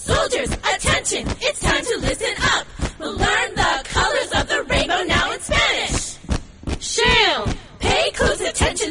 Soldiers, attention! It's time to listen up! We'll learn the colors of the rainbow now in Spanish! Sham! Pay close attention